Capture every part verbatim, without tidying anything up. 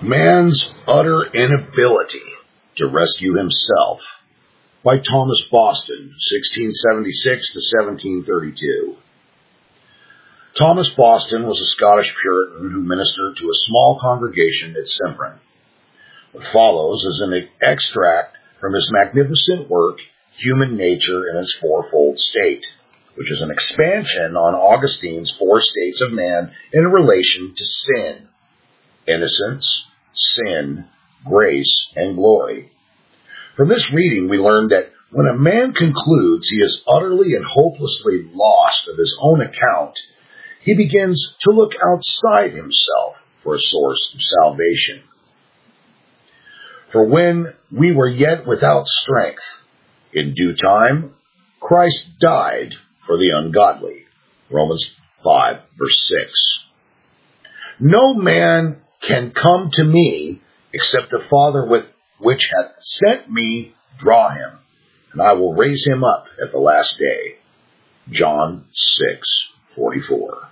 Man's Utter Inability to Rescue Himself by Thomas Boston, sixteen seventy-six to seventeen thirty-two. Thomas Boston was a Scottish Puritan who ministered to a small congregation at Simperin. What follows is an extract from his magnificent work, Human Nature in its Fourfold State, which is an expansion on Augustine's four states of man in relation to sin: innocence, sin, grace, and glory. From this reading, we learn that when a man concludes he is utterly and hopelessly lost of his own account, he begins to look outside himself for a source of salvation. For when we were yet without strength, in due time, Christ died for the ungodly. Romans five, verse six. No man can come to me except the Father with which hath sent me draw him, and I will raise him up at the last day. John six, forty-four.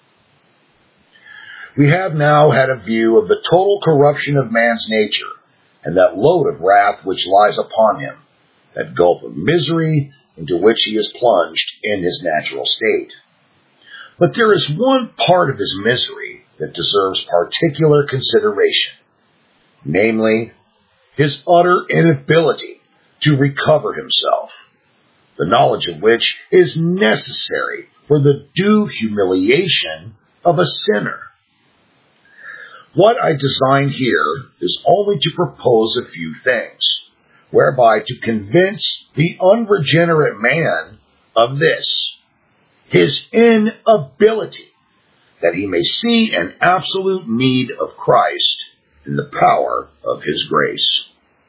We have now had a view of the total corruption of man's nature, and that load of wrath which lies upon him, that gulf of misery into which he is plunged in his natural state. But there is one part of his misery that deserves particular consideration, namely, his utter inability to recover himself, the knowledge of which is necessary for the due humiliation of a sinner. What I design here is only to propose a few things, whereby to convince the unregenerate man of this, his inability, that he may see an absolute need of Christ in the power of his grace.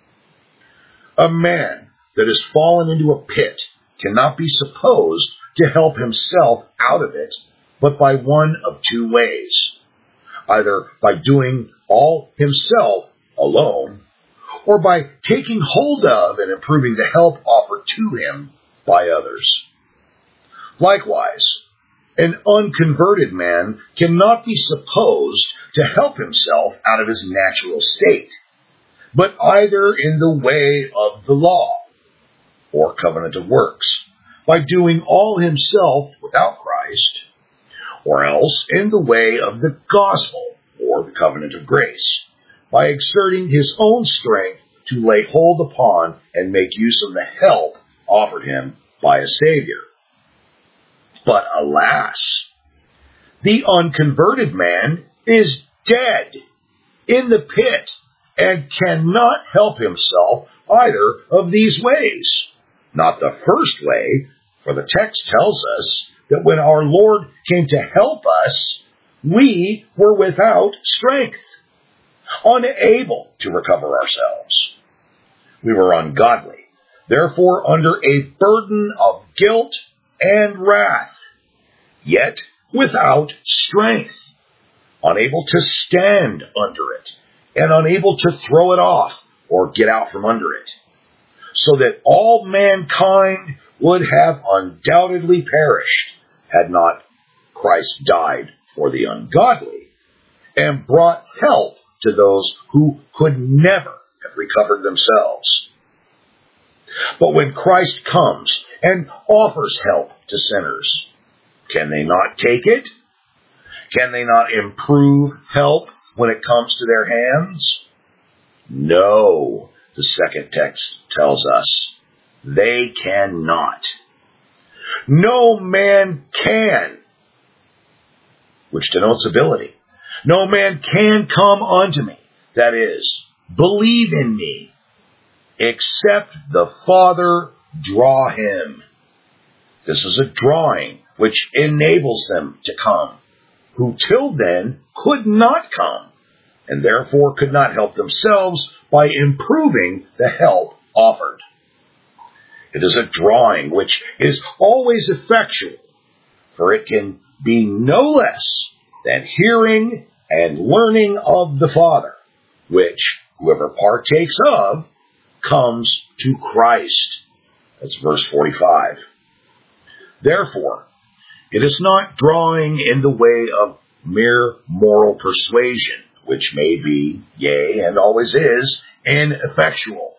A man that has fallen into a pit cannot be supposed to help himself out of it, but by one of two ways: either by doing all himself alone, or by taking hold of and improving the help offered to him by others. Likewise, an unconverted man cannot be supposed to help himself out of his natural state, but either in the way of the law, or covenant of works, by doing all himself without Christ, or else in the way of the gospel, or the covenant of grace, by exerting his own strength to lay hold upon and make use of the help offered him by a Savior. But alas, the unconverted man is dead in the pit and cannot help himself either of these ways. Not the first way, for the text tells us that when our Lord came to help us, we were without strength, unable to recover ourselves. We were ungodly, therefore under a burden of guilt and wrath, yet without strength, unable to stand under it, and unable to throw it off or get out from under it, so that all mankind would have undoubtedly perished had not Christ died for the ungodly and brought help to those who could never have recovered themselves. But when Christ comes and offers help to sinners, can they not take it? Can they not improve help when it comes to their hands? No, the second text tells us. They cannot. No man can, which denotes ability. No man can come unto me, that is, believe in me, except the Father draw him. This is a drawing which enables them to come, who till then could not come, and therefore could not help themselves by improving the help offered. It is a drawing which is always effectual, for it can be no less than hearing and learning of the Father, which whoever partakes of comes to Christ. That's verse forty-five. Therefore, it is not drawing in the way of mere moral persuasion which may be, yea, and always is, ineffectual.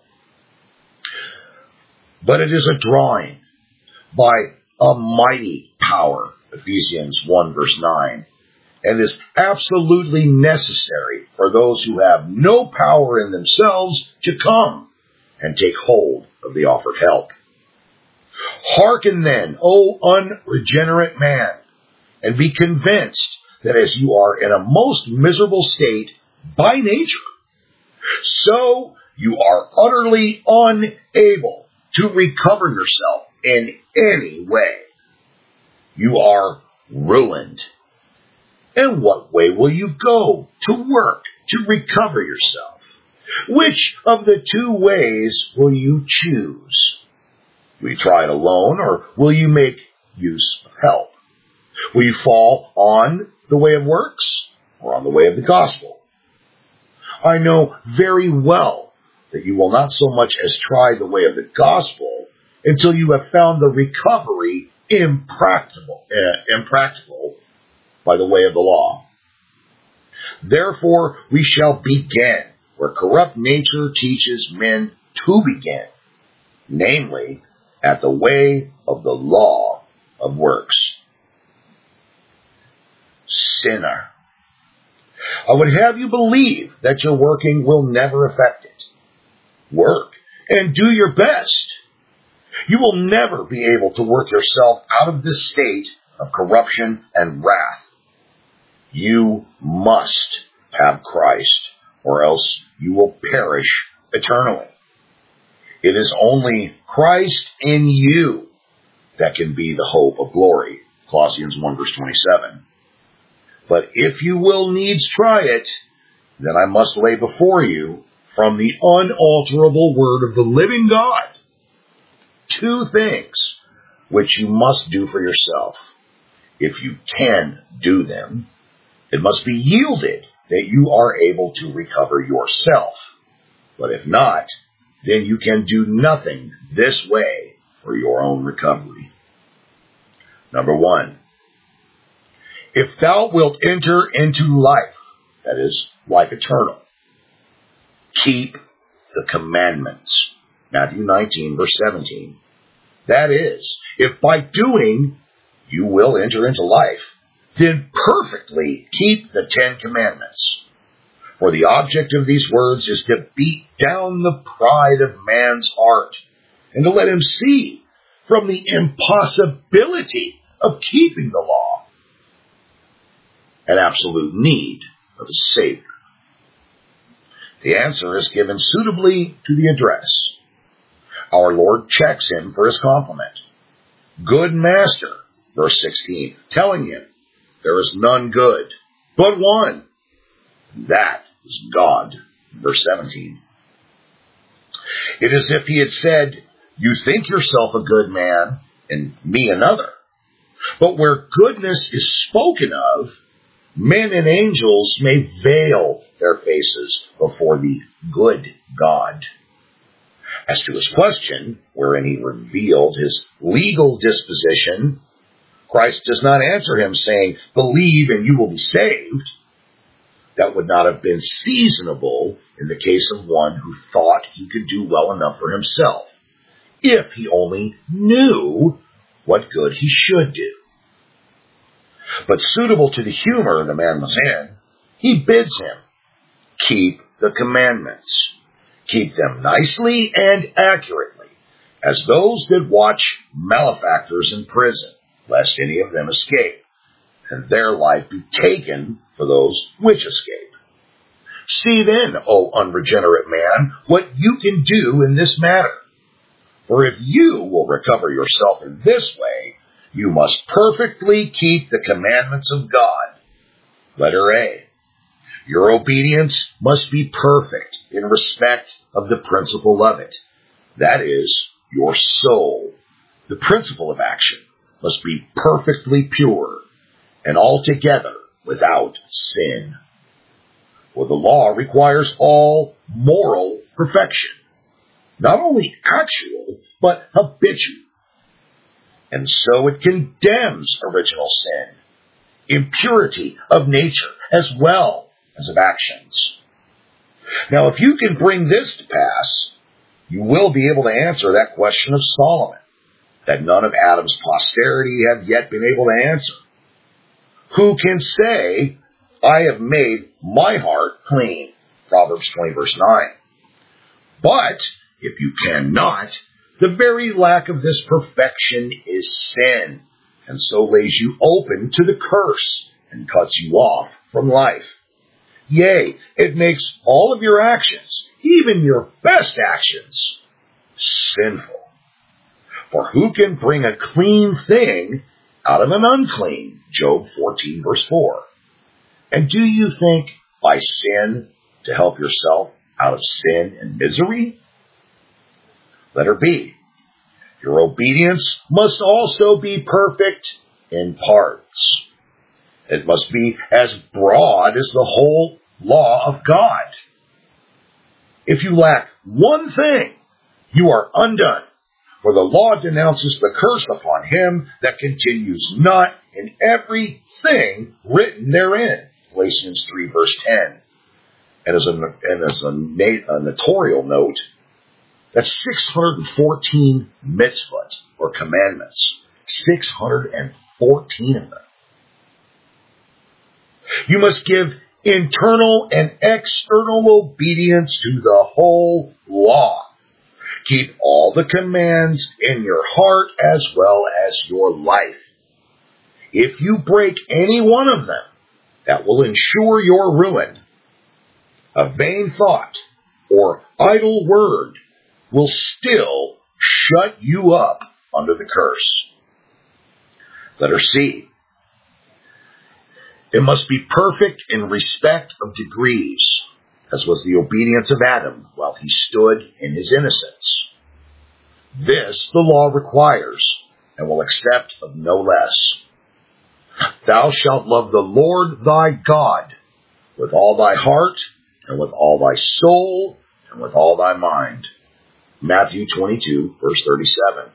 But it is a drawing by a mighty power, Ephesians one verse nine, and is absolutely necessary for those who have no power in themselves to come and take hold of the offered help. Hearken then, O unregenerate man, and be convinced that as you are in a most miserable state by nature, so you are utterly unable to recover yourself in any way. You are ruined. In what way will you go to work to recover yourself? Which of the two ways will you choose? Will you try it alone, or will you make use of help? Will you fall on the way of works or on the way of the gospel? I know very well that you will not so much as try the way of the gospel until you have found the recovery impractical, uh, impractical by the way of the law. Therefore, we shall begin where corrupt nature teaches men to begin, namely, at the way of the law of works. Sinner, I would have you believe that your working will never affect it. Work and do your best. You will never be able to work yourself out of this state of corruption and wrath. You must have Christ, or else you will perish eternally. It is only Christ in you that can be the hope of glory. Colossians one verse twenty-seven. But if you will needs try it, then I must lay before you from the unalterable word of the living God two things which you must do for yourself. If you can do them, it must be yielded that you are able to recover yourself. But if not, then you can do nothing this way for your own recovery. Number one, if thou wilt enter into life, that is, life eternal, keep the commandments. Matthew nineteen, verse seventeen. That is, if by doing you will enter into life, then perfectly keep the Ten Commandments. For the object of these words is to beat down the pride of man's heart, and to let him see from the impossibility of keeping the law an absolute need of a Savior. The answer is given suitably to the address. Our Lord checks him for his compliment. Good master, verse sixteen, telling him, there is none good, but one. That is God, verse seventeen. It is as if he had said, you think yourself a good man, and me another. But where goodness is spoken of, men and angels may veil their faces before the good God. As to his question, wherein he revealed his legal disposition, Christ does not answer him saying, believe and you will be saved. That would not have been seasonable in the case of one who thought he could do well enough for himself, if he only knew what good he should do. But suitable to the humor the man was in, he bids him keep the commandments. Keep them nicely and accurately, as those that watch malefactors in prison, lest any of them escape, and their life be taken for those which escape. See then, O unregenerate man, what you can do in this matter. For if you will recover yourself in this way, you must perfectly keep the commandments of God. Letter A. Your obedience must be perfect in respect of the principle of it. That is, your soul. The principle of action must be perfectly pure and altogether without sin. For the law requires all moral perfection, not only actual, but habitual. And so it condemns original sin, impurity of nature, as well as of actions. Now, if you can bring this to pass, you will be able to answer that question of Solomon that none of Adam's posterity have yet been able to answer. Who can say, I have made my heart clean? Proverbs twenty, verse nine. But if you cannot, the very lack of this perfection is sin, and so lays you open to the curse and cuts you off from life. Yea, it makes all of your actions, even your best actions, sinful. For who can bring a clean thing out of an unclean? Job fourteen, verse four. And do you think by sin to help yourself out of sin and misery? Letter B. Your obedience must also be perfect in parts. It must be as broad as the whole law of God. If you lack one thing, you are undone, for the law denounces the curse upon him that continues not in everything written therein. Galatians three, verse ten. And as a, and as a, a notorial note, that's six hundred fourteen mitzvot, or commandments. six hundred fourteen of them. You must give internal and external obedience to the whole law. Keep all the commands in your heart as well as your life. If you break any one of them, that will ensure your ruin. A vain thought or idle word will still shut you up under the curse. Letter C. It must be perfect in respect of degrees, as was the obedience of Adam while he stood in his innocence. This the law requires, and will accept of no less. Thou shalt love the Lord thy God with all thy heart, and with all thy soul, and with all thy mind. Matthew twenty-two, verse thirty-seven.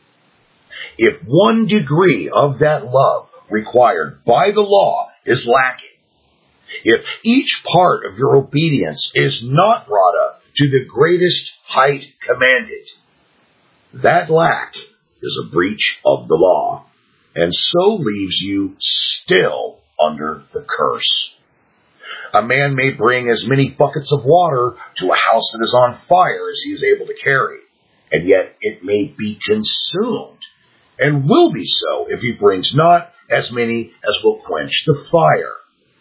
If one degree of that love required by the law is lacking, if each part of your obedience is not brought up to the greatest height commanded, that lack is a breach of the law, and so leaves you still under the curse. A man may bring as many buckets of water to a house that is on fire as he is able to carry, and yet it may be consumed, and will be so if he brings not as many as will quench the fire.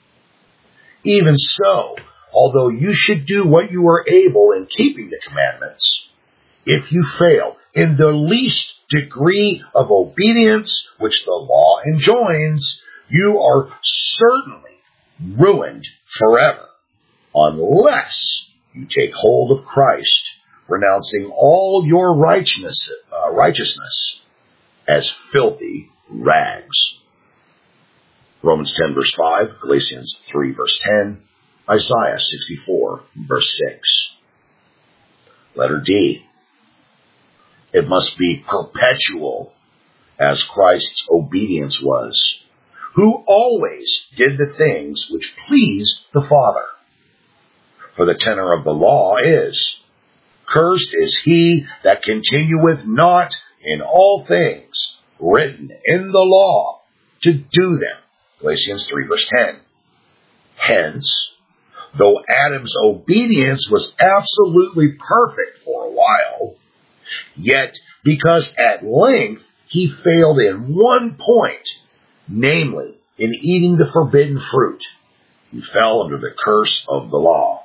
Even so, although you should do what you are able in keeping the commandments, if you fail in the least degree of obedience which the law enjoins, you are certainly ruined forever, unless you take hold of Christ, renouncing all your righteousness, uh, righteousness as filthy rags. Romans ten, verse five, Galatians three, verse ten, Isaiah sixty-four, verse six. Letter D. It must be perpetual, as Christ's obedience was, who always did the things which pleased the Father. For the tenor of the law is, cursed is he that continueth not in all things written in the law to do them. Galatians three, verse ten. Hence, though Adam's obedience was absolutely perfect for a while, yet because at length he failed in one point, namely, in eating the forbidden fruit, he fell under the curse of the law.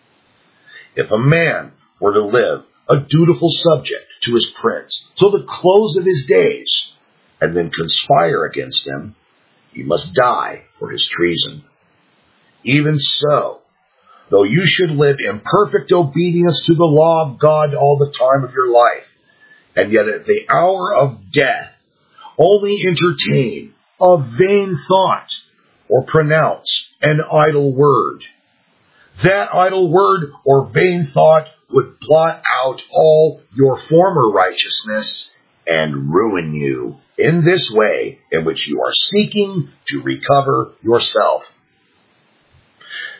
If a man were to live a dutiful subject to his prince till the close of his days, and then conspire against him, he must die for his treason. Even so, though you should live in perfect obedience to the law of God all the time of your life, and yet at the hour of death only entertain a vain thought or pronounce an idle word, that idle word or vain thought would blot out all your former righteousness and ruin you in this way in which you are seeking to recover yourself.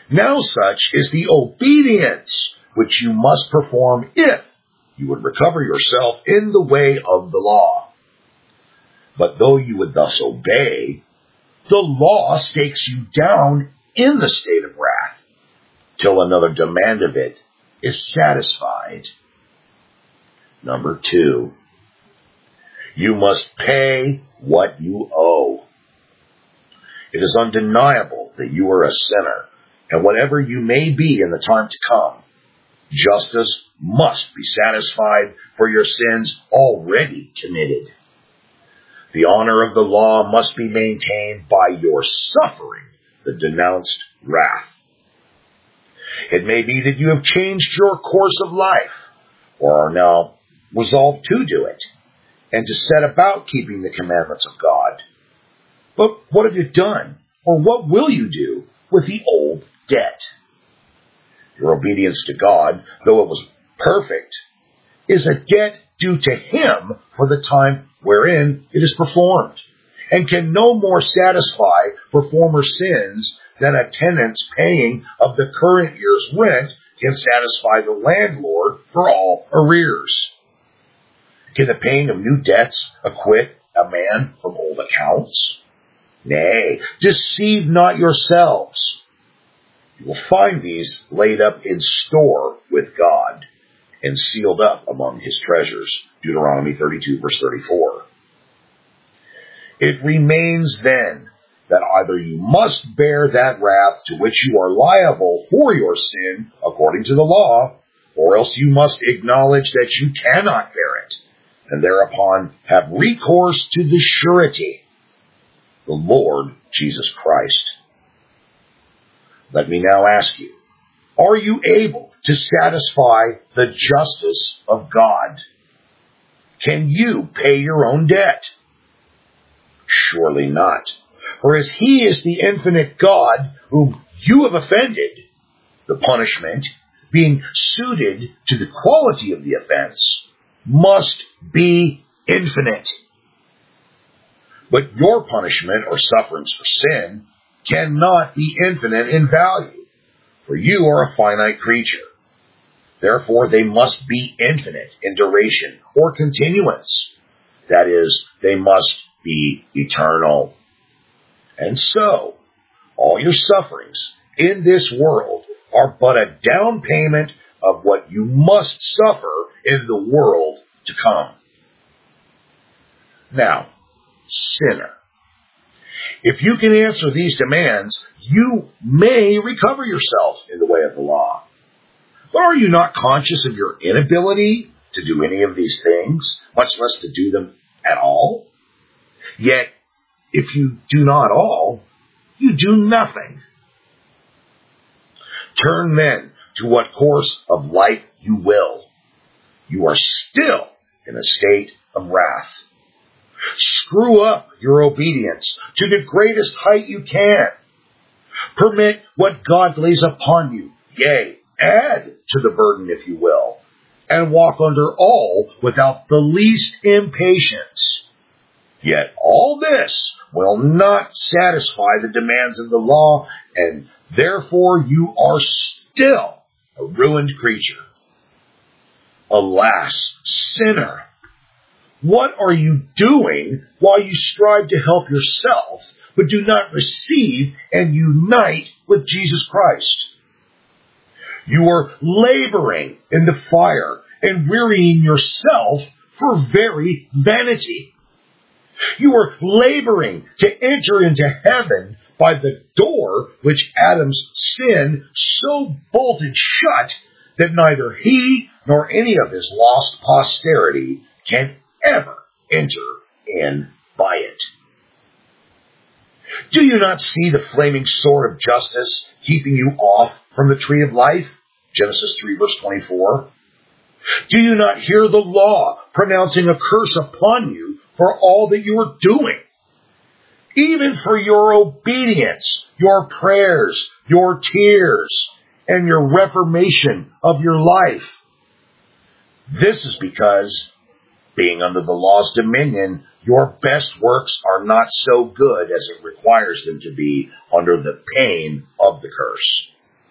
Now such is the obedience which you must perform if you would recover yourself in the way of the law. But though you would thus obey, the law stakes you down in the state of wrath, till another demand of it is satisfied. Number two, you must pay what you owe. It is undeniable that you are a sinner, and whatever you may be in the time to come, justice must be satisfied for your sins already committed. The honor of the law must be maintained by your suffering the denounced wrath. It may be that you have changed your course of life, or are now resolved to do it, and to set about keeping the commandments of God. But what have you done, or what will you do with the old debt? Your obedience to God, though it was perfect, is a debt due to Him for the time wherein it is performed, and can no more satisfy for former sins than a tenant's paying of the current year's rent can satisfy the landlord for all arrears. Can the paying of new debts acquit a man from old accounts? Nay, deceive not yourselves. You will find these laid up in store with God and sealed up among His treasures. Deuteronomy thirty-two, verse thirty-four. It remains then that either you must bear that wrath to which you are liable for your sin according to the law, or else you must acknowledge that you cannot bear it, and thereupon have recourse to the surety, the Lord Jesus Christ. Let me now ask you, are you able to satisfy the justice of God? Can you pay your own debt? Surely not. For as He is the infinite God whom you have offended, the punishment, being suited to the quality of the offense, must be infinite. But your punishment or sufferings for sin cannot be infinite in value, for you are a finite creature. Therefore, they must be infinite in duration or continuance. That is, they must be eternal. And so, all your sufferings in this world are but a down payment of what you must suffer in the world to come. Now, sinner, if you can answer these demands, you may recover yourself in the way of the law. But are you not conscious of your inability to do any of these things, much less to do them at all? Yet, if you do not all, you do nothing. Turn then to what course of life you will. You are still in a state of wrath. Screw up your obedience to the greatest height you can. Permit what God lays upon you, yea, add to the burden if you will, and walk under all without the least impatience. Yet all this will not satisfy the demands of the law, and therefore you are still a ruined creature. Alas, sinner, what are you doing while you strive to help yourself, but do not receive and unite with Jesus Christ? You are laboring in the fire and wearying yourself for very vanity. You are laboring to enter into heaven by the door which Adam's sin so bolted shut that neither he nor any of his lost posterity can ever enter in by it. Do you not see the flaming sword of justice keeping you off from the tree of life? Genesis three, verse twenty-four. Do you not hear the law pronouncing a curse upon you for all that you are doing? Even for your obedience, your prayers, your tears, and your reformation of your life. This is because, being under the law's dominion, your best works are not so good as it requires them to be under the pain of the curse.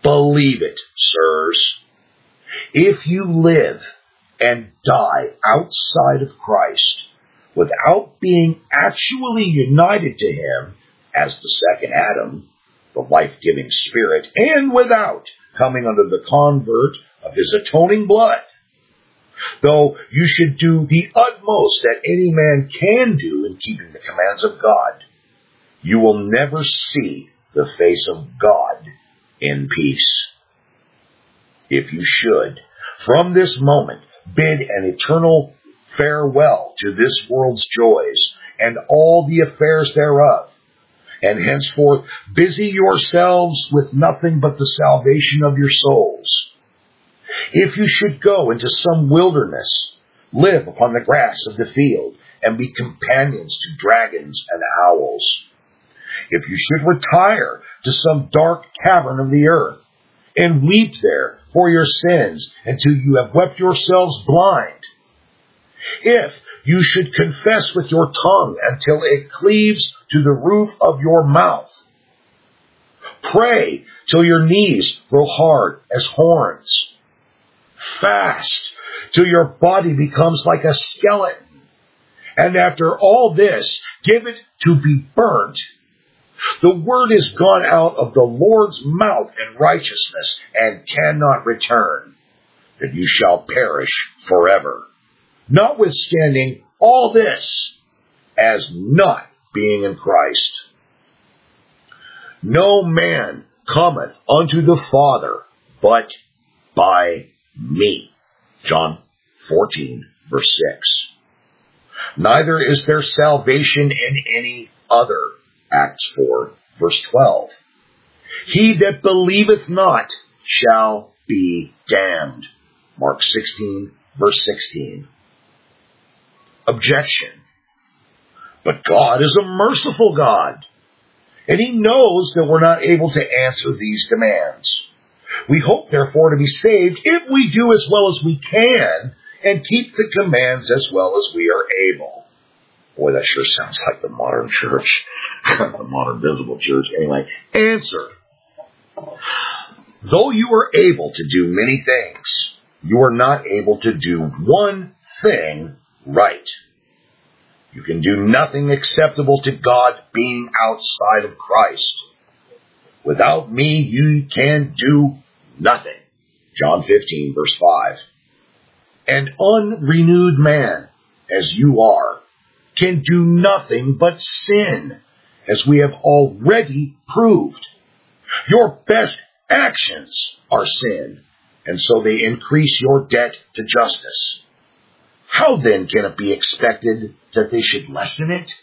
Believe it, sirs. If you live and die outside of Christ without being actually united to Him as the second Adam, the life-giving Spirit, and without coming under the convert of His atoning blood, though you should do the utmost that any man can do in keeping the commands of God, you will never see the face of God in peace. If you should, from this moment, bid an eternal farewell to this world's joys and all the affairs thereof, and henceforth busy yourselves with nothing but the salvation of your souls. If you should go into some wilderness, live upon the grass of the field, and be companions to dragons and owls. If you should retire to some dark cavern of the earth, and weep there for your sins until you have wept yourselves blind. If you should confess with your tongue until it cleaves to the roof of your mouth. Pray till your knees grow hard as horns. Fast till your body becomes like a skeleton. And after all this, give it to be burnt. The word is gone out of the Lord's mouth in righteousness and cannot return, that you shall perish forever. Notwithstanding all this, as not being in Christ. No man cometh unto the Father but by me. John fourteen, verse six. Neither is there salvation in any other. Acts four, verse twelve. He that believeth not shall be damned. Mark sixteen, verse sixteen. Objection. But God is a merciful God, and He knows that we're not able to answer these demands. We hope, therefore, to be saved if we do as well as we can and keep the commands as well as we are able. Boy, that sure sounds like the modern church, the modern visible church. Anyway, answer. Though you are able to do many things, you are not able to do one thing right. You can do nothing acceptable to God being outside of Christ. Without me, you can do nothing. John fifteen, verse five. An unrenewed man, as you are, can do nothing but sin, as we have already proved. Your best actions are sin, and so they increase your debt to justice. How then can it be expected that they should lessen it?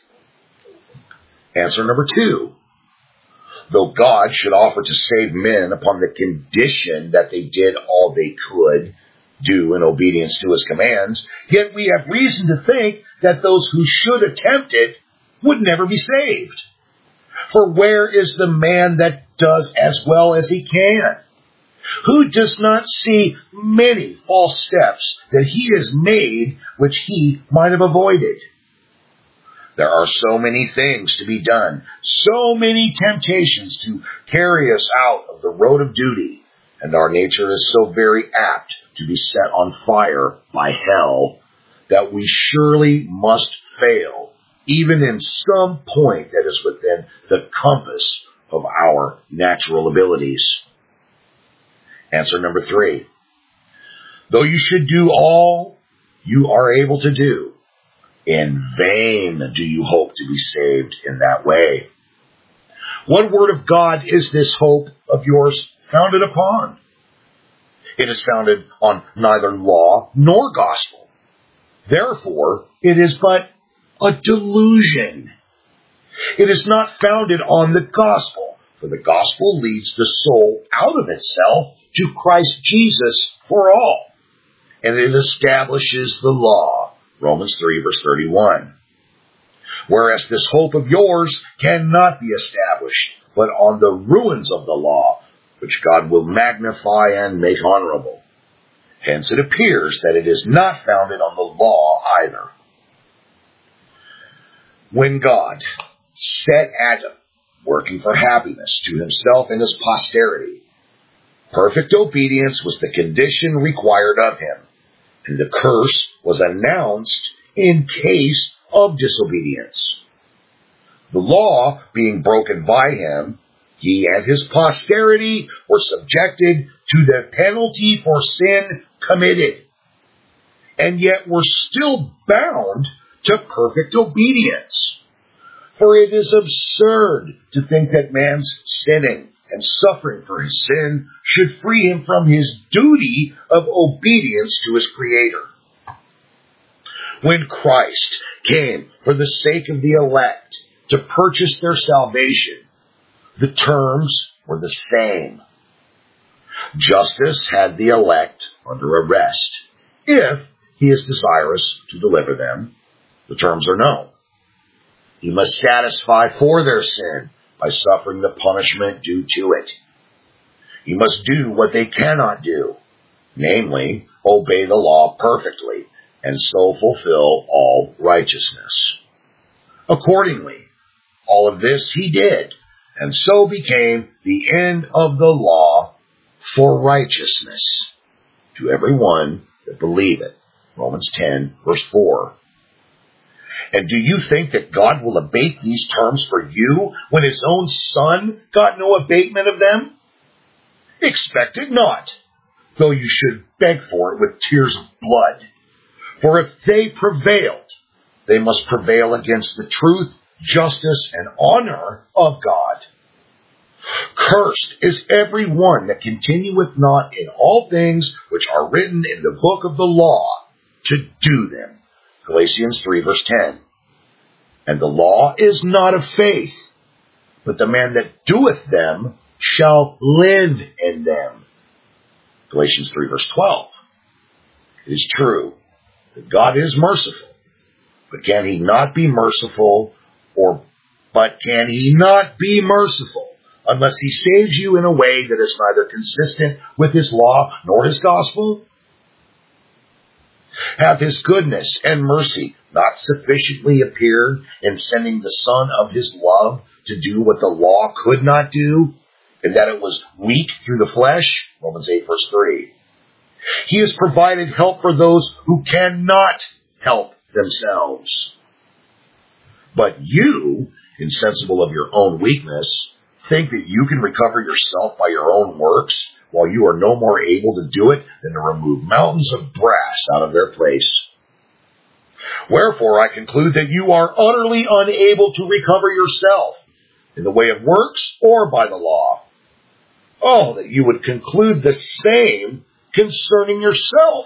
Answer number two. Though God should offer to save men upon the condition that they did all they could do in obedience to His commands, yet we have reason to think that those who should attempt it would never be saved. For where is the man that does as well as he can? Who does not see many false steps that he has made which he might have avoided? There are so many things to be done, so many temptations to carry us out of the road of duty, and our nature is so very apt to be set on fire by hell, that we surely must fail, even in some point that is within the compass of our natural abilities. Answer number three. Though you should do all you are able to do, in vain do you hope to be saved in that way. What word of God is this hope of yours founded upon? It is founded on neither law nor gospel. Therefore, it is but a delusion. It is not founded on the gospel, for the gospel leads the soul out of itself to Christ Jesus for all, and it establishes the law. Romans three, verse thirty-one. Whereas this hope of yours cannot be established, but on the ruins of the law, which God will magnify and make honorable. Hence it appears that it is not founded on the law either. When God set Adam working for happiness to himself and his posterity, Perfect obedience was the condition required of him, and the curse was announced in case of disobedience. The law being broken by him, he and his posterity were subjected to the penalty for sin committed, and yet were still bound to perfect obedience. For it is absurd to think that man's sinning and suffering for his sin should free him from his duty of obedience to his Creator. When Christ came for the sake of the elect to purchase their salvation, the terms were the same. Justice had the elect under arrest. If he is desirous to deliver them, the terms are known. He must satisfy for their sin by suffering the punishment due to it. He must do what they cannot do, namely, obey the law perfectly, and so fulfill all righteousness. Accordingly, all of this he did, and so became the end of the law for righteousness to every one that believeth. Romans ten, verse four. And do you think that God will abate these terms for you when his own Son got no abatement of them? Expect it not, though you should beg for it with tears of blood. For if they prevailed, they must prevail against the truth, justice, and honor of God. Cursed is every one that continueth not in all things which are written in the book of the law to do them. Galatians three, verse ten. And the law is not of faith, but the man that doeth them shall live in them. Galatians three, verse twelve. It is true that God is merciful, but can he not be merciful, or but can he not be merciful unless he saves you in a way that is neither consistent with his law nor his gospel? Have his goodness and mercy not sufficiently appeared in sending the Son of his love to do what the law could not do, and that it was weak through the flesh? Romans eight, verse three. He has provided help for those who cannot help themselves. But you, insensible of your own weakness, think that you can recover yourself by your own works, while you are no more able to do it than to remove mountains of brass out of their place. Wherefore I conclude that you are utterly unable to recover yourself in the way of works or by the law. Oh, that you would conclude the same concerning yourself.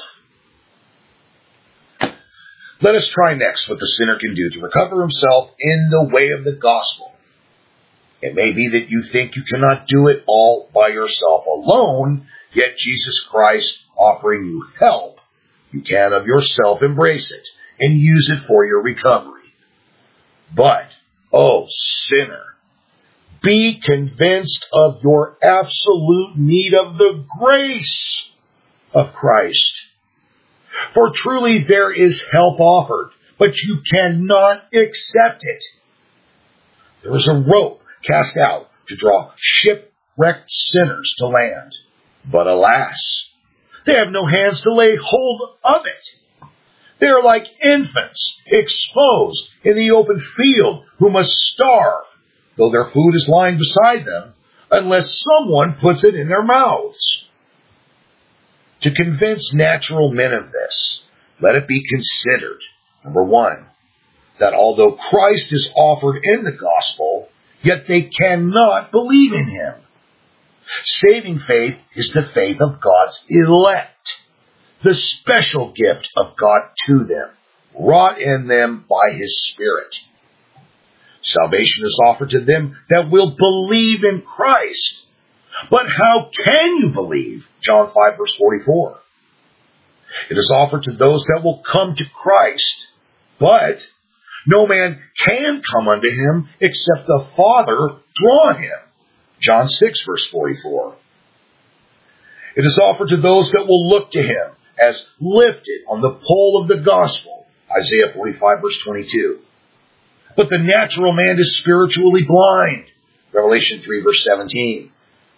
Let us try next what the sinner can do to recover himself in the way of the gospel. It may be that you think you cannot do it all by yourself alone, yet Jesus Christ offering you help, you can of yourself embrace it and use it for your recovery. But, oh sinner, be convinced of your absolute need of the grace of Christ. For truly there is help offered, but you cannot accept it. There is a rope cast out to draw shipwrecked sinners to land. But alas, they have no hands to lay hold of it. They are like infants exposed in the open field who must starve, though their food is lying beside them, unless someone puts it in their mouths. To convince natural men of this, let it be considered, number one, that although Christ is offered in the gospel, yet they cannot believe in him. Saving faith is the faith of God's elect, the special gift of God to them, wrought in them by his Spirit. Salvation is offered to them that will believe in Christ. But how can you believe? John five, verse forty-four. It is offered to those that will come to Christ, but no man can come unto him except the Father draw him. John six, verse forty-four. It is offered to those that will look to him as lifted on the pole of the gospel. Isaiah forty-five, verse twenty-two. But the natural man is spiritually blind. Revelation three, verse seventeen.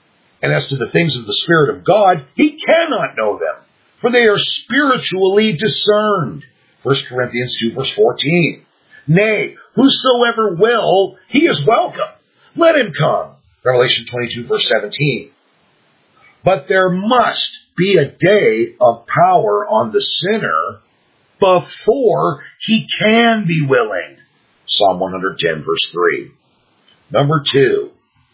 And as to the things of the Spirit of God, he cannot know them, for they are spiritually discerned. First Corinthians two, verse fourteen. Nay, whosoever will, he is welcome. Let him come. Revelation twenty-two, verse seventeen. But there must be a day of power on the sinner before he can be willing. Psalm one ten, verse three. Number two,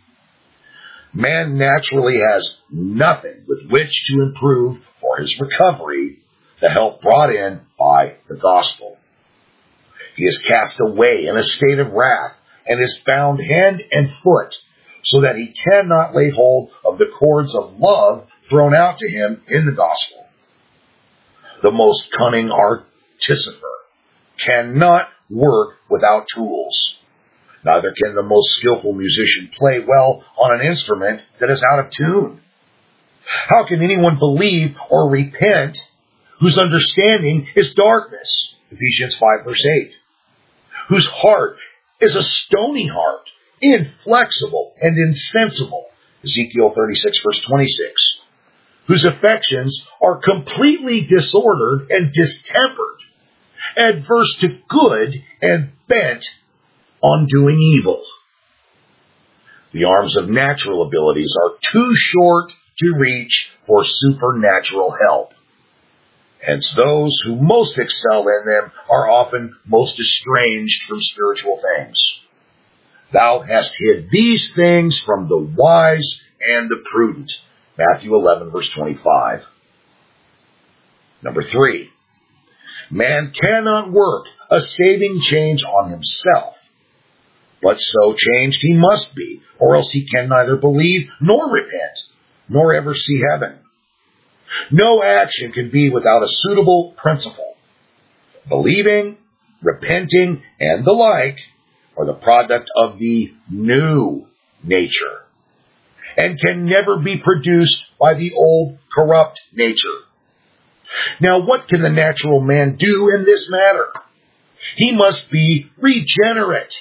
man naturally has nothing with which to improve for his recovery the help brought in by the gospel. He is cast away in a state of wrath and is bound hand and foot so that he cannot lay hold of the cords of love thrown out to him in the gospel. The most cunning artificer cannot work without tools. Neither can the most skillful musician play well on an instrument that is out of tune. How can anyone believe or repent whose understanding is darkness? Ephesians five, verse eight. Whose heart is a stony heart, inflexible and insensible. Ezekiel thirty-six, verse twenty-six. Whose affections are completely disordered and distempered, adverse to good and bent on doing evil. The arms of natural abilities are too short to reach for supernatural help. Hence, those who most excel in them are often most estranged from spiritual things. Thou hast hid these things from the wise and the prudent. Matthew eleven, verse twenty-five. Number three, man cannot work a saving change on himself, but so changed he must be, or else he can neither believe nor repent, nor ever see heaven. No action can be without a suitable principle. Believing, repenting, and the like are the product of the new nature, and can never be produced by the old corrupt nature. Now, what can the natural man do in this matter? He must be regenerate,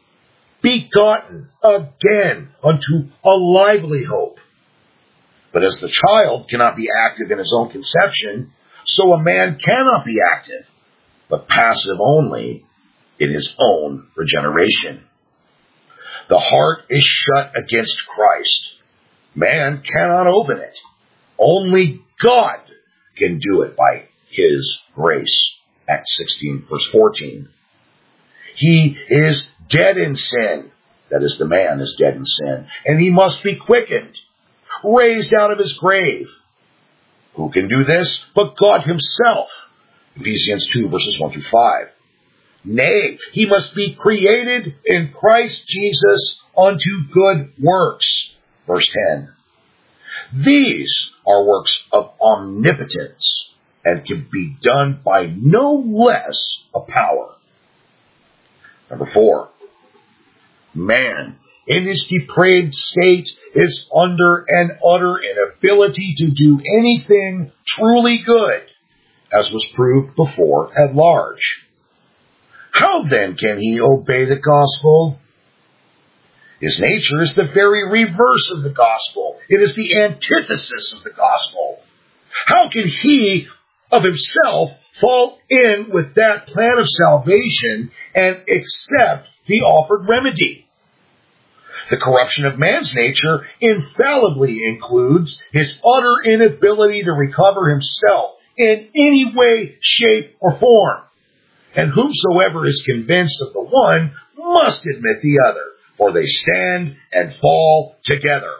begotten again unto a lively hope. But as the child cannot be active in his own conception, so a man cannot be active, but passive only in his own regeneration. The heart is shut against Christ. Man cannot open it. Only God can do it by his grace. Acts sixteen, verse fourteen. He is dead in sin. That is, the man is dead in sin. And he must be quickened, raised out of his grave. Who can do this but God himself? Ephesians two, verses one through five. Nay, he must be created in Christ Jesus unto good works. Verse ten. These are works of omnipotence and can be done by no less a power. Number four. Man, in his depraved state, is under an utter inability to do anything truly good, as was proved before at large. How then can he obey the gospel? His nature is the very reverse of the gospel. It is the antithesis of the gospel. How can he of himself fall in with that plan of salvation and accept the offered remedy? The corruption of man's nature infallibly includes his utter inability to recover himself in any way, shape, or form. And whomsoever is convinced of the one must admit the other, for they stand and fall together.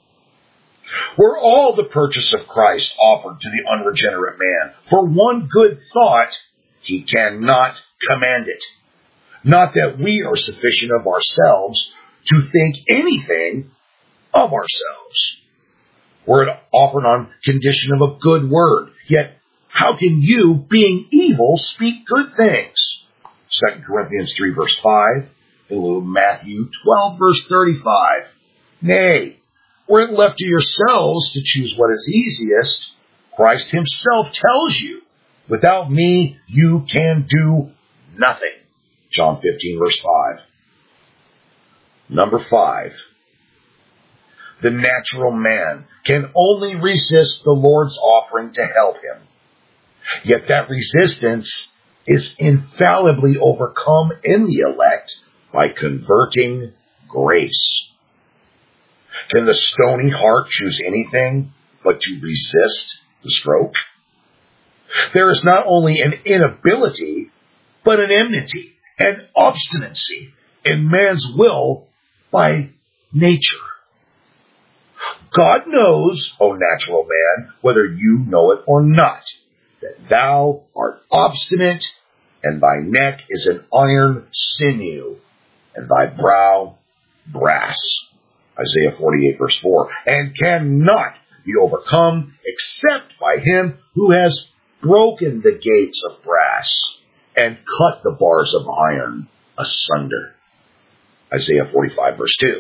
Were all the purchase of Christ offered to the unregenerate man for one good thought, he cannot command it. Not that we are sufficient of ourselves to think anything of ourselves. Were it offered on condition of a good word, yet how can you, being evil, speak good things? Second Corinthians three, verse five, and Matthew twelve, verse thirty-five. Nay, were it left to yourselves to choose what is easiest, Christ himself tells you, without me you can do nothing. John fifteen, verse five. Number five. the natural man can only resist the Lord's offering to help him. Yet that resistance is infallibly overcome in the elect by converting grace. Can the stony heart choose anything but to resist the stroke? There is not only an inability, but an enmity and obstinacy in man's will by nature. God knows, O natural man, whether you know it or not, that thou art obstinate, and thy neck is an iron sinew, and thy brow brass. Isaiah forty-eight, verse four. And cannot be overcome except by him who has broken the gates of brass and cut the bars of iron asunder. Isaiah forty-five, verse two.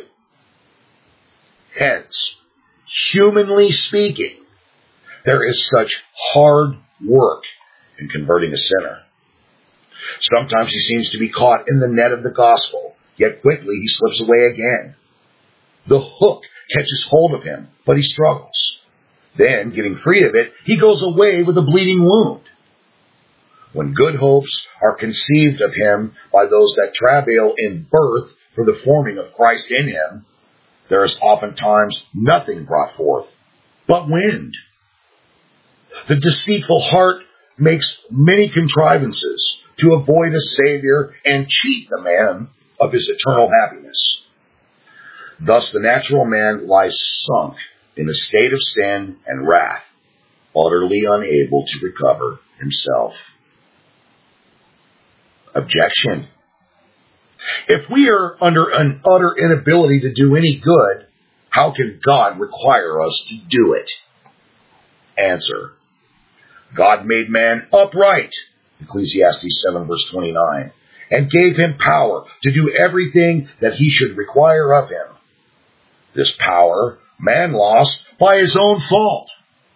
Hence, humanly speaking, there is such hard work in converting a sinner. Sometimes he seems to be caught in the net of the gospel, yet quickly he slips away again. The hook catches hold of him, but he struggles. Then, getting free of it, he goes away with a bleeding wound. When good hopes are conceived of him by those that travail in birth for the forming of Christ in him, there is oftentimes nothing brought forth but wind. The deceitful heart makes many contrivances to avoid a Savior and cheat the man of his eternal happiness. Thus the natural man lies sunk in a state of sin and wrath, utterly unable to recover himself. Objection. If we are under an utter inability to do any good, how can God require us to do it? Answer. God made man upright, Ecclesiastes seven, verse twenty-nine, and gave him power to do everything that he should require of him. This power man lost by his own fault.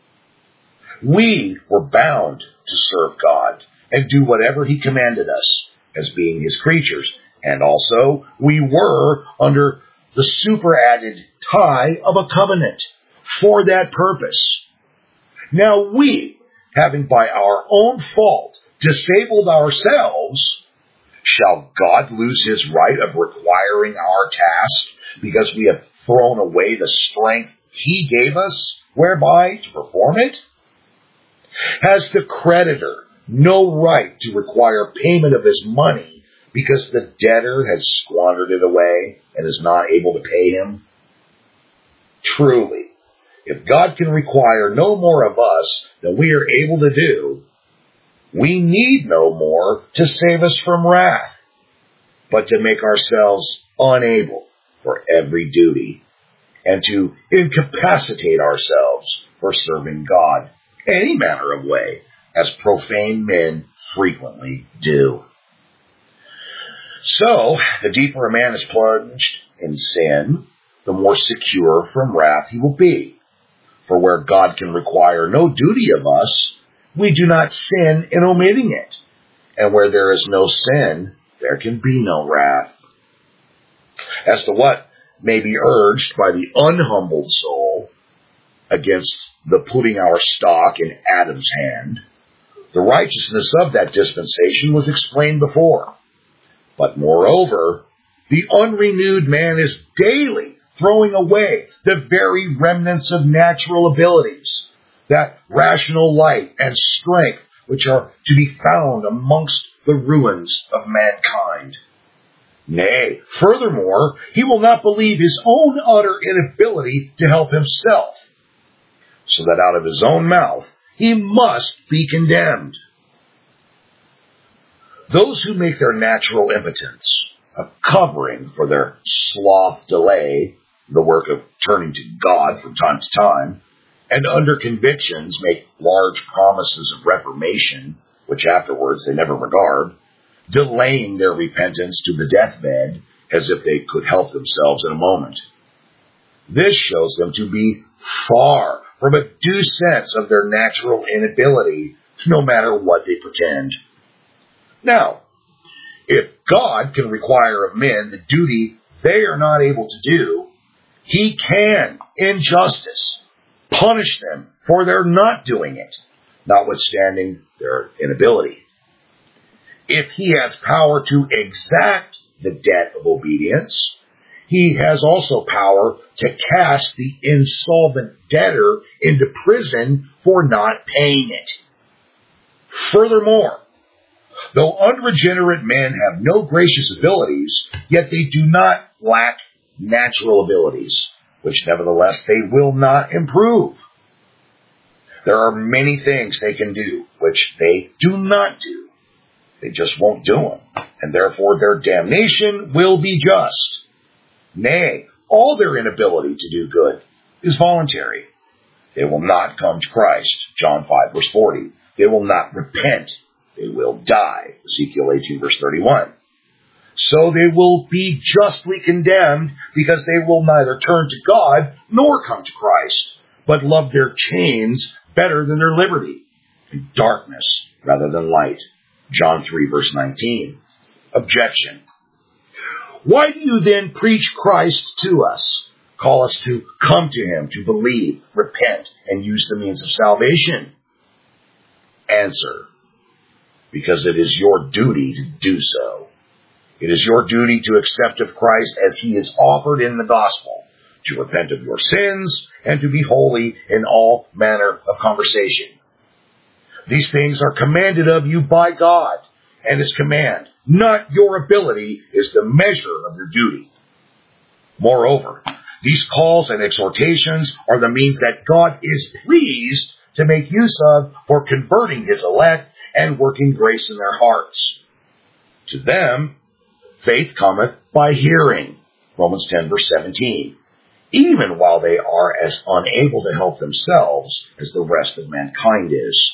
We were bound to serve God and do whatever he commanded us as being his creatures. And also, we were under the superadded tie of a covenant for that purpose. Now we, having by our own fault disabled ourselves, shall God lose his right of requiring our task because we have thrown away the strength he gave us whereby to perform it? Has the creditor no right to require payment of his money because the debtor has squandered it away and is not able to pay him? Truly, if God can require no more of us than we are able to do, we need no more to save us from wrath, but to make ourselves unable for every duty, and to incapacitate ourselves for serving God any manner of way, as profane men frequently do. So, the deeper a man is plunged in sin, the more secure from wrath he will be. For where God can require no duty of us, we do not sin in omitting it. And where there is no sin, there can be no wrath. As to what may be urged by the unhumbled soul against the putting our stock in Adam's hand, the righteousness of that dispensation was explained before. But moreover, the unrenewed man is daily throwing away the very remnants of natural abilities, that rational light and strength which are to be found amongst the ruins of mankind. Nay, furthermore, he will not believe his own utter inability to help himself, so that out of his own mouth he must be condemned. Those who make their natural impotence a covering for their sloth delay the work of turning to God from time to time, and under convictions make large promises of reformation, which afterwards they never regard, delaying their repentance to the deathbed as if they could help themselves in a moment. This shows them to be far from a due sense of their natural inability, no matter what they pretend. Now, if God can require of men the duty they are not able to do, He can, in justice, punish them for their not doing it, notwithstanding their inability. If he has power to exact the debt of obedience, he has also power to cast the insolvent debtor into prison for not paying it. Furthermore, though unregenerate men have no gracious abilities, yet they do not lack natural abilities, which nevertheless they will not improve. There are many things they can do which they do not do. They just won't do them, and therefore their damnation will be just. Nay, all their inability to do good is voluntary. They will not come to Christ, John five, verse forty. They will not repent. They will die, Ezekiel eighteen, verse thirty-one. So they will be justly condemned because they will neither turn to God nor come to Christ, but love their chains better than their liberty, and darkness rather than light. John three, verse nineteen. Objection. Why do you then preach Christ to us? Call us to come to him, to believe, repent, and use the means of salvation? Answer. Because it is your duty to do so. It is your duty to accept of Christ as he is offered in the gospel, to repent of your sins, and to be holy in all manner of conversation. These things are commanded of you by God, and his command, not your ability, is the measure of your duty. Moreover, these calls and exhortations are the means that God is pleased to make use of for converting his elect and working grace in their hearts. To them, faith cometh by hearing, Romans ten, verse seventeen, even while they are as unable to help themselves as the rest of mankind is.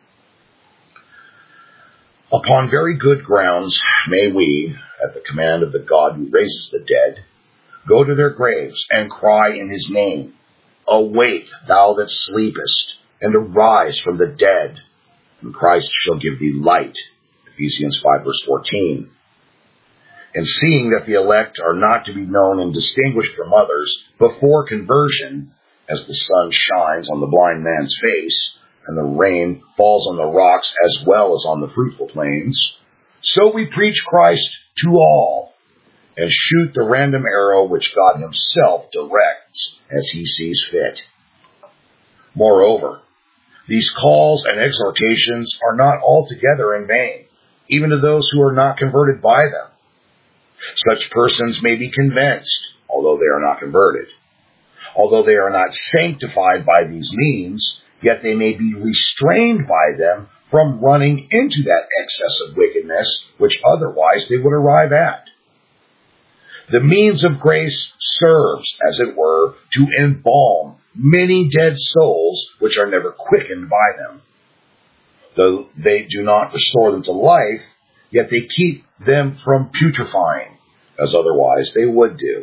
Upon very good grounds may we, at the command of the God who raises the dead, go to their graves and cry in his name, Awake, thou that sleepest, and arise from the dead, and Christ shall give thee light, Ephesians five, verse fourteen. And seeing that the elect are not to be known and distinguished from others before conversion, as the sun shines on the blind man's face, and the rain falls on the rocks as well as on the fruitful plains, so we preach Christ to all, and shoot the random arrow which God himself directs as he sees fit. Moreover, these calls and exhortations are not altogether in vain, even to those who are not converted by them. Such persons may be convinced, although they are not converted. Although they are not sanctified by these means, yet they may be restrained by them from running into that excess of wickedness which otherwise they would arrive at. The means of grace serves, as it were, to embalm many dead souls which are never quickened by them. Though they do not restore them to life, yet they keep them from putrefying, as otherwise they would do.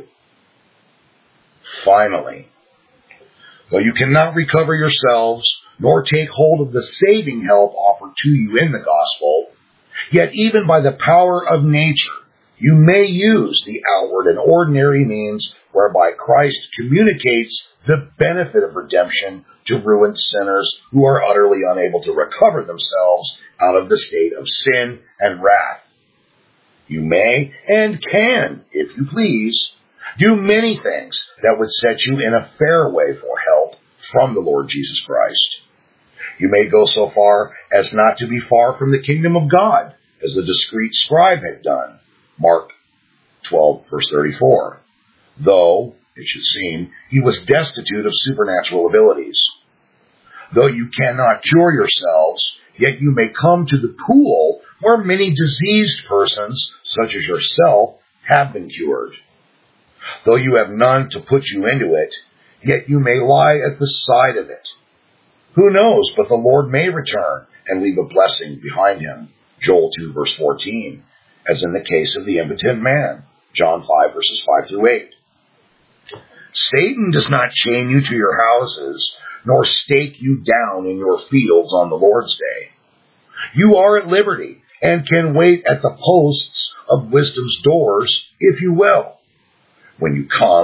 Finally, though you cannot recover yourselves, nor take hold of the saving help offered to you in the gospel, yet even by the power of nature, you may use the outward and ordinary means whereby Christ communicates the benefit of redemption to ruined sinners who are utterly unable to recover themselves out of the state of sin and wrath. You may and can, if you please, do many things that would set you in a fair way for help from the Lord Jesus Christ. You may go so far as not to be far from the kingdom of God, as the discreet scribe had done, Mark twelve, verse thirty-four, though, it should seem, he was destitute of supernatural abilities. Though you cannot cure yourselves, yet you may come to the pool where many diseased persons, such as yourself, have been cured. Though you have none to put you into it, yet you may lie at the side of it. Who knows, but the Lord may return and leave a blessing behind him, Joel two, verse fourteen, as in the case of the impotent man, John five, verses five through eight. Satan does not chain you to your houses, nor stake you down in your fields on the Lord's day. You are at liberty, and can wait at the posts of wisdom's doors, if you will. When you come,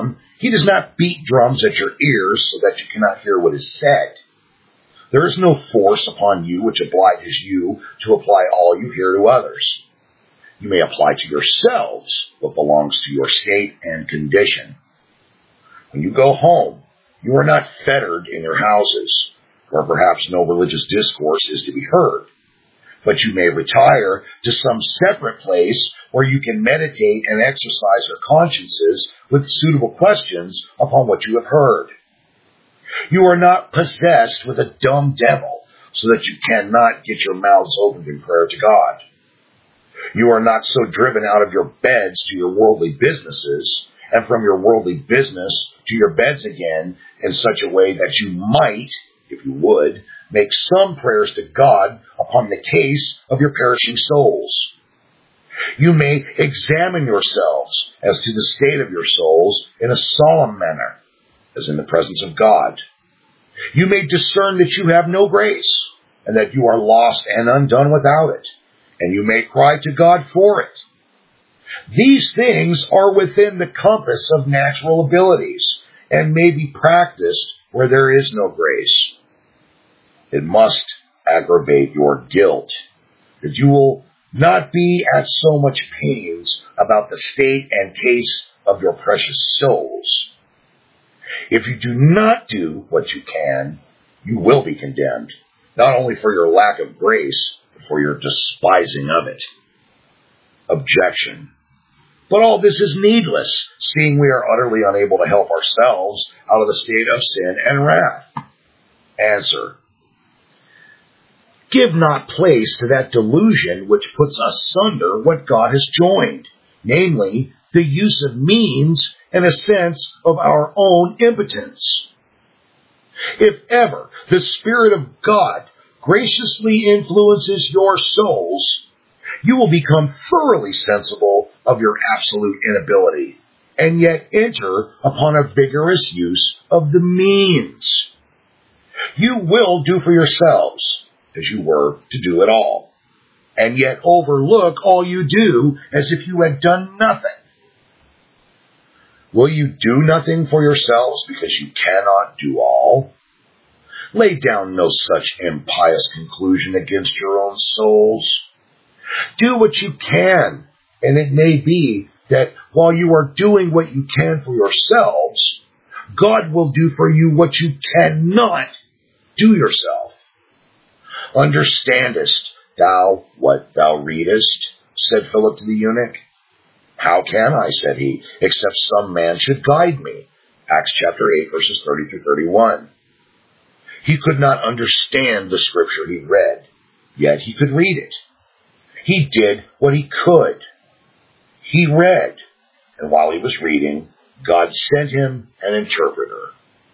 He does not beat drums at your ears so that you cannot hear what is said. There is no force upon you which obliges you to apply all you hear to others. You may apply to yourselves what belongs to your state and condition. When you go home, you are not fettered in your houses, where perhaps no religious discourse is to be heard. But you may retire to some separate place where you can meditate and exercise your consciences with suitable questions upon what you have heard. You are not possessed with a dumb devil so that you cannot get your mouths opened in prayer to God. You are not so driven out of your beds to your worldly businesses, and from your worldly business to your beds again in such a way that you might, if you would, make some prayers to God upon the case of your perishing souls. You may examine yourselves as to the state of your souls in a solemn manner, as in the presence of God. You may discern that you have no grace, and that you are lost and undone without it, and you may cry to God for it. These things are within the compass of natural abilities, and may be practiced where there is no grace. It must aggravate your guilt, that you will not be at so much pains about the state and case of your precious souls. If you do not do what you can, you will be condemned, not only for your lack of grace, but for your despising of it. Objection. But all this is needless, seeing we are utterly unable to help ourselves out of the state of sin and wrath. Answer. Give not place to that delusion which puts asunder what God has joined, namely, the use of means and a sense of our own impotence. If ever the Spirit of God graciously influences your souls, you will become thoroughly sensible of your absolute inability, and yet enter upon a vigorous use of the means. You will do for yourselves as you were to do it all, and yet overlook all you do as if you had done nothing. Will you do nothing for yourselves because you cannot do all? Lay down no such impious conclusion against your own souls. Do what you can, and it may be that while you are doing what you can for yourselves, God will do for you what you cannot do yourself. Understandest thou what thou readest? Said Philip to the eunuch. How can I, said he, except some man should guide me? Acts chapter eight, verses thirty through thirty-one. He could not understand the scripture he read, yet he could read it. He did what he could. He read, and while he was reading, God sent him an interpreter.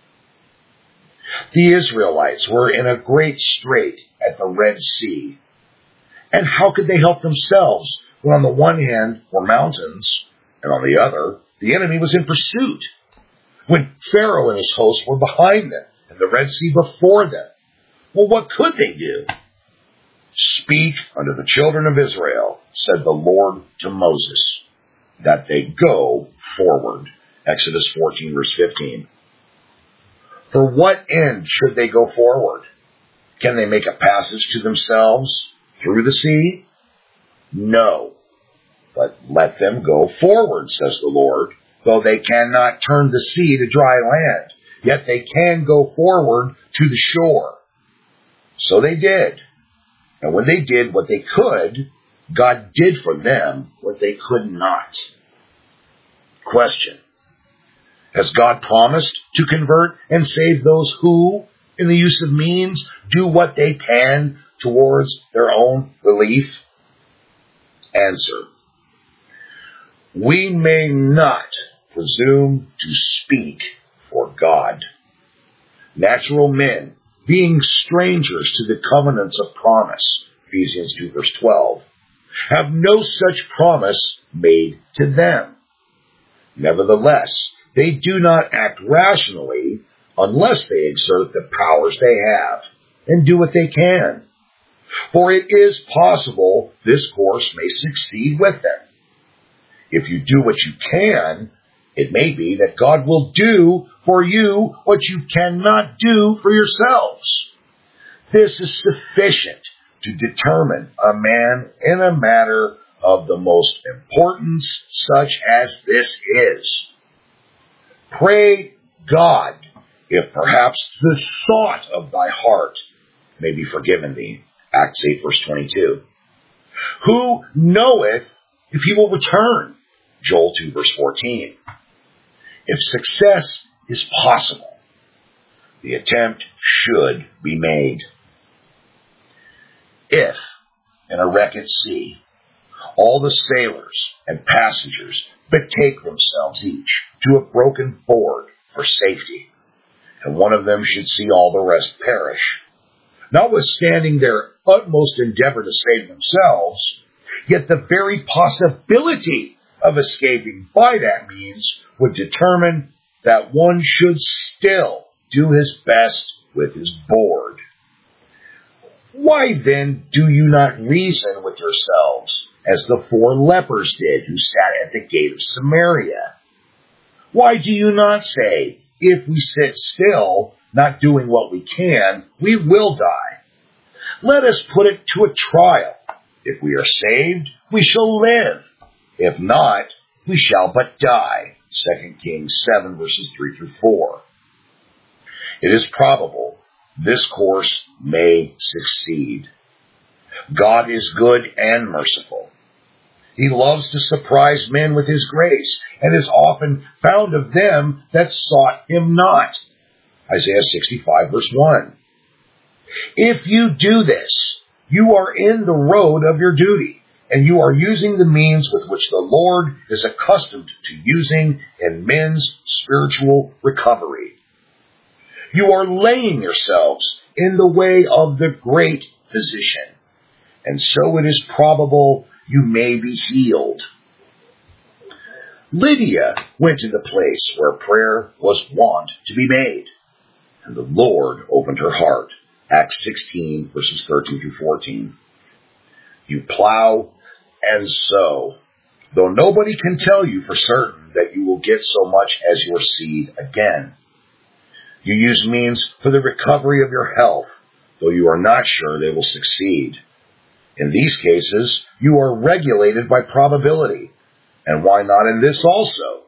The Israelites were in a great strait at the Red Sea. And how could they help themselves when on the one hand were mountains, and on the other, the enemy was in pursuit? When Pharaoh and his hosts were behind them, and the Red Sea before them, well, what could they do? Speak unto the children of Israel, said the Lord to Moses, that they go forward. Exodus fourteen, verse fifteen. For what end should they go forward? Can they make a passage to themselves through the sea? No, but let them go forward, says the Lord, though they cannot turn the sea to dry land, yet they can go forward to the shore. So they did. And when they did what they could, God did for them what they could not. Question. Has God promised to convert and save those who, in the use of means, do what they can towards their own relief? Answer. We may not presume to speak for God. Natural men, being strangers to the covenants of promise, Ephesians two, verse twelve, have no such promise made to them. Nevertheless, they do not act rationally unless they exert the powers they have and do what they can. For it is possible this course may succeed with them. If you do what you can, It may be that God will do for you what you cannot do for yourselves. This is sufficient to determine a man in a matter of the most importance, such as this is. Pray God, if perhaps the thought of thy heart may be forgiven thee. Acts eight, verse twenty-two. Who knoweth if he will return? Joel two, verse fourteen. If success is possible, the attempt should be made. If, in a wreck at sea, all the sailors and passengers betake themselves each to a broken board for safety, and one of them should see all the rest perish, notwithstanding their utmost endeavor to save themselves, yet the very possibility of escaping by that means would determine that one should still do his best with his board. Why then do you not reason with yourselves as the four lepers did who sat at the gate of Samaria? Why do you not say, if we sit still, not doing what we can, we will die? Let us put it to a trial. If we are saved, we shall live. If not, we shall but die. Second Kings seven, verses three through four. It is probable this course may succeed. God is good and merciful. He loves to surprise men with his grace, and is often found of them that sought him not. Isaiah sixty-five, verse one. If you do this, you are in the road of your duty, and you are using the means with which the Lord is accustomed to using in men's spiritual recovery. You are laying yourselves in the way of the great physician, and so it is probable you may be healed. Lydia went to the place where prayer was wont to be made, and the Lord opened her heart. Acts sixteen, verses thirteen through fourteen. You plow and sow, though nobody can tell you for certain that you will get so much as your seed again. You use means for the recovery of your health, though you are not sure they will succeed. In these cases, you are regulated by probability, and why not in this also?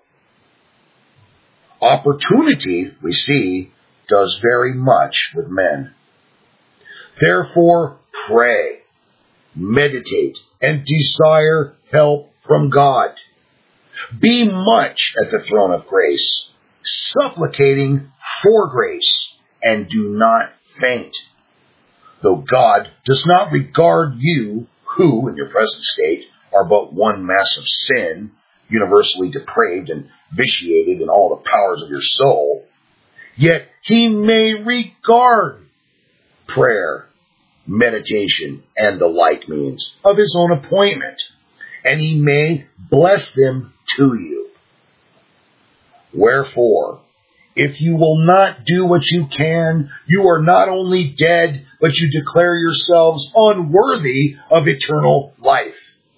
Opportunity, we see, does very much with men. Therefore, pray, meditate, and desire help from God. Be much at the throne of grace, supplicating for grace, and do not faint. Though God does not regard you, who, in your present state, are but one mass of sin, universally depraved and vitiated in all the powers of your soul, yet he may regard prayer, meditation, and the like means of his own appointment, and he may bless them to you. Wherefore, if you will not do what you can, you are not only dead, but you declare yourselves unworthy of eternal life.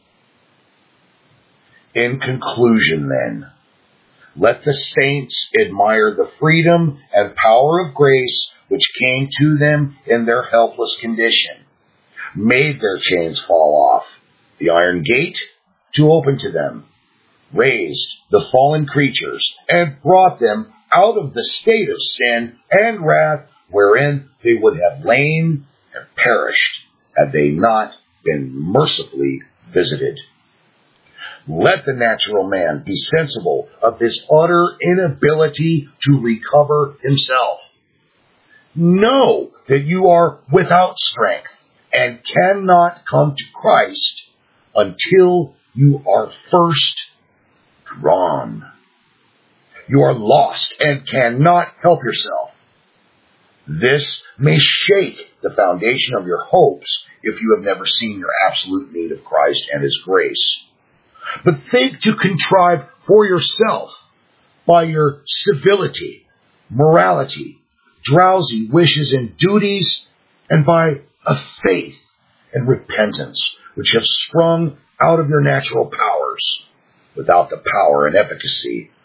In conclusion, then, let the saints admire the freedom and power of grace which came to them in their helpless condition, made their chains fall off, the iron gate to open to them, raised the fallen creatures, and brought them out of the state of sin and wrath wherein they would have lain and perished had they not been mercifully visited. Let the natural man be sensible of his utter inability to recover himself. Know that you are without strength and cannot come to Christ until you are first drawn. You are lost and cannot help yourself. This may shake the foundation of your hopes if you have never seen your absolute need of Christ and his grace. But think to contrive for yourself by your civility, morality, drowsy wishes and duties, and by a faith and repentance which have sprung out of your natural powers, without the power and efficacy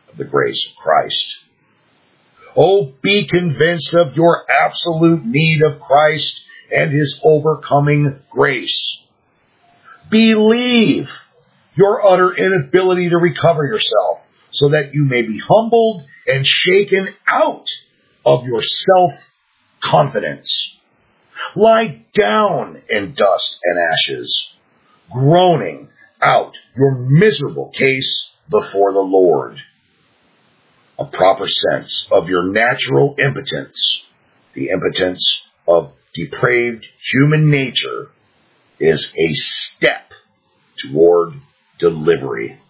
of the grace of Christ. Oh, be convinced of your absolute need of Christ and his overcoming grace. Believe your utter inability to recover yourself, so that you may be humbled and shaken out of your self-confidence. Lie down in dust and ashes, groaning out your miserable case before the Lord. A proper sense of your natural impotence, the impotence of depraved human nature, is a step toward delivery.